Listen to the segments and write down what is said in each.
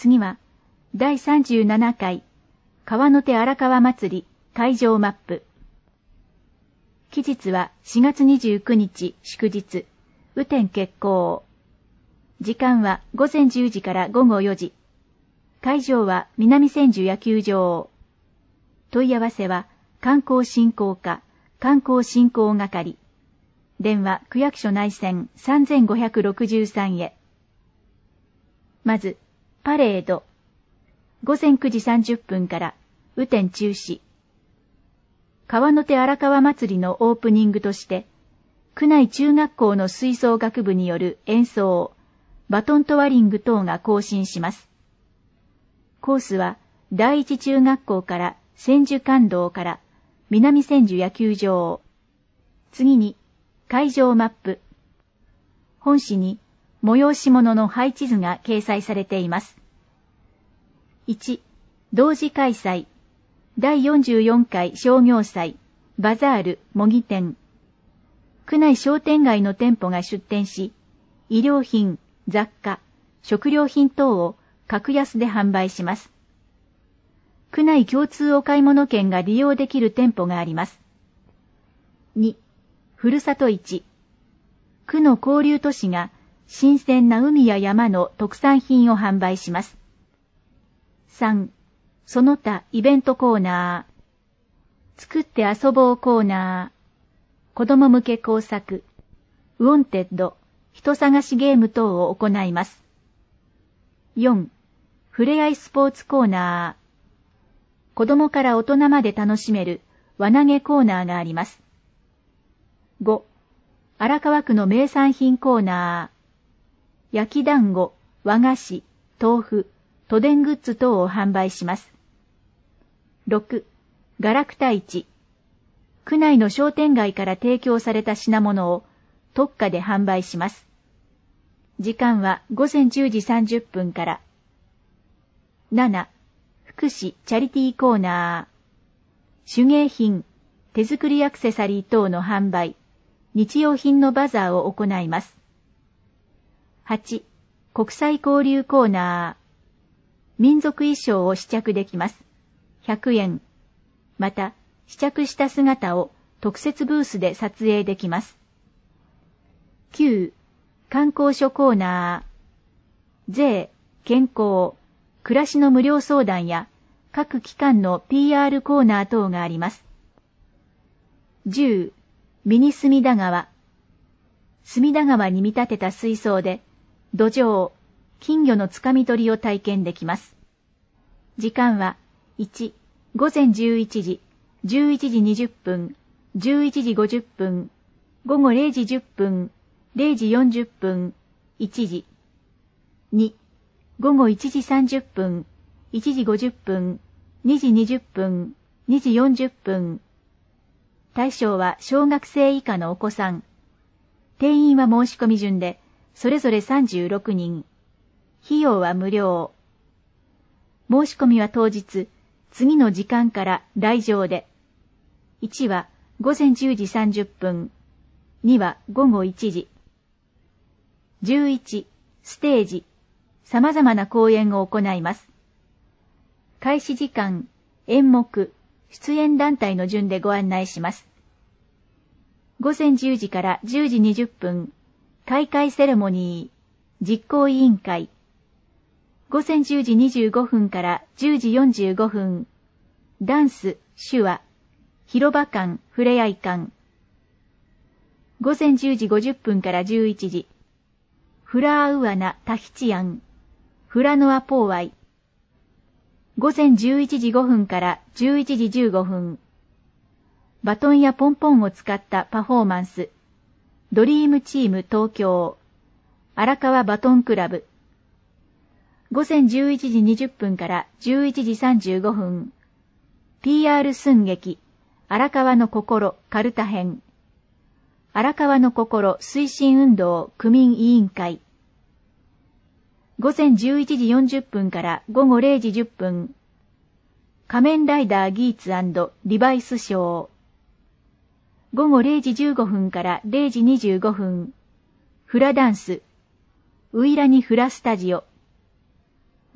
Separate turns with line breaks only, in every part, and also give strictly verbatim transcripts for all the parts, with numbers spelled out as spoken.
次は、だいさんじゅうななかい、川の手荒川祭り会場マップ。期日はしがつにじゅうくにち祝日、雨天決行。時間はごぜんじゅうじからごごよじ。会場は南千住野球場。問い合わせは観光振興課、観光振興係。電話区役所内線さんぜんごひゃくろくじゅうさんへ。まず、パレード。ごぜんくじさんじゅっぷんから雨天中止。川の手荒川祭りのオープニングとして、区内中学校の吹奏楽部による演奏、バトントワリング等が行進します。コースは第一中学校から千住館道から南千住野球場。次に会場マップ。本誌に催し物の配置図が掲載されています。いち. 同時開催。だいよんじゅうよんかい商業祭、バザール模擬店。区内商店街の店舗が出店し、衣料品、雑貨、食料品等を格安で販売します。区内共通お買い物券が利用できる店舗があります。に. ふるさと市。区の交流都市が新鮮な海や山の特産品を販売します。さん. その他イベントコーナー。作って遊ぼうコーナー。子供向け工作。ウォンテッド、人探しゲーム等を行います。よん. ふれあいスポーツコーナー。子供から大人まで楽しめる輪投げコーナーがあります。ご. 荒川区の名産品コーナー。焼き団子、和菓子、豆腐、都電グッズ等を販売します。ろく. ガラクタ市。区内の商店街から提供された品物を特価で販売します。時間はごぜんじゅうじさんじゅっぷんから。なな. 福祉チャリティーコーナー。手芸品、手作りアクセサリー等の販売、日用品のバザーを行います。はち. 国際交流コーナー。民族衣装を試着できます。ひゃくえん。また、試着した姿を特設ブースで撮影できます。きゅう. 観光所コーナー。税、健康、暮らしの無料相談や各機関の ピーアール コーナー等があります。じゅう. ミニ隅田川。隅田川に見立てた水槽で、土壌、金魚のつかみ取りを体験できます。時間は、いち. 午前じゅういちじ、じゅういちじにじゅっぷん、じゅういちじごじゅっぷん、ごごれいじじゅっぷん、れいじよんじゅっぷん、いちじ。に. ごごいちじさんじゅっぷん、いちじごじゅっぷん、にじにじゅっぷん、にじよんじゅっぷん。対象は小学生以下のお子さん。定員は申し込み順で、それぞれさんじゅうろくにん。費用は無料。申し込みは当日、次の時間から来場で。いちはごぜんじゅうじさんじゅっぷん。にはごごいちじ。じゅういち. ステージ。様々な公演を行います。開始時間、演目、出演団体の順でご案内します。ごぜんじゅうじからじゅうじにじゅっぷん、開会セレモニー、実行委員会。ごぜんじゅうじにじゅうごふんからじゅうじよんじゅうごふん、ダンス、手話、広場館、ふれあい館。ごぜんじゅうじごじゅっぷんからじゅういちじ、フラーウアナタヒチアン、フラノアポーワイ。ごぜんじゅういちじごふんからじゅういちじじゅうごふん、バトンやポンポンを使ったパフォーマンス、ドリームチーム東京、荒川バトンクラブ。ごぜんじゅういちじにじゅっぷんからじゅういちじさんじゅうごふん、ピーアール 寸劇、荒川の心カルタ編。荒川の心推進運動区民委員会。ごぜんじゅういちじよんじゅっぷんからごごれいじじゅっぷん、仮面ライダーギーツ&リバイスショー。ごごれいじじゅうごふんかられいじにじゅうごふん、フラダンス、ウイラニフラスタジオ。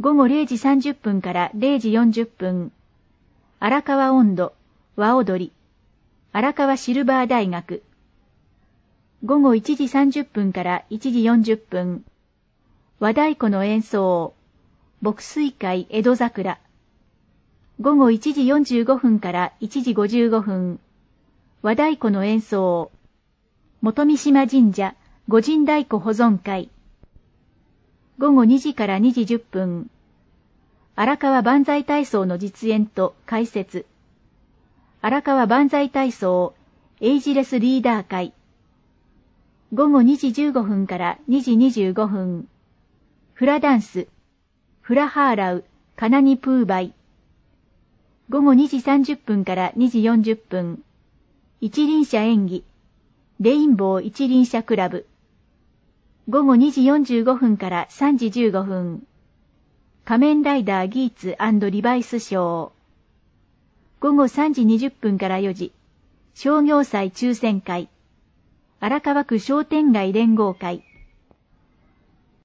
午後れいじさんじゅっぷんかられいじよんじゅっぷん、荒川音頭、和踊り、荒川シルバー大学。午後いちじさんじゅっぷんからいちじよんじゅっぷん、和太鼓の演奏、牧水会江戸桜。午後いちじよんじゅうごふんからいちじごじゅうごふん、和太鼓の演奏、元三島神社御神太鼓保存会。午後にじからにじじゅっぷん、荒川万歳体操の実演と解説。荒川万歳体操エイジレスリーダー会。午後にじじゅうごふんからにじにじゅうごふん、フラダンス、フラハーラウ、カナニプーバイ。午後にじさんじゅっぷんからにじよんじゅっぷん、一輪車演技、レインボー一輪車クラブ。午後にじよんじゅうごふんからさんじじゅうごふん、仮面ライダーギーツ&リバイスショー。午後さんじにじゅっぷんからよじ、商業祭抽選会、荒川区商店街連合会。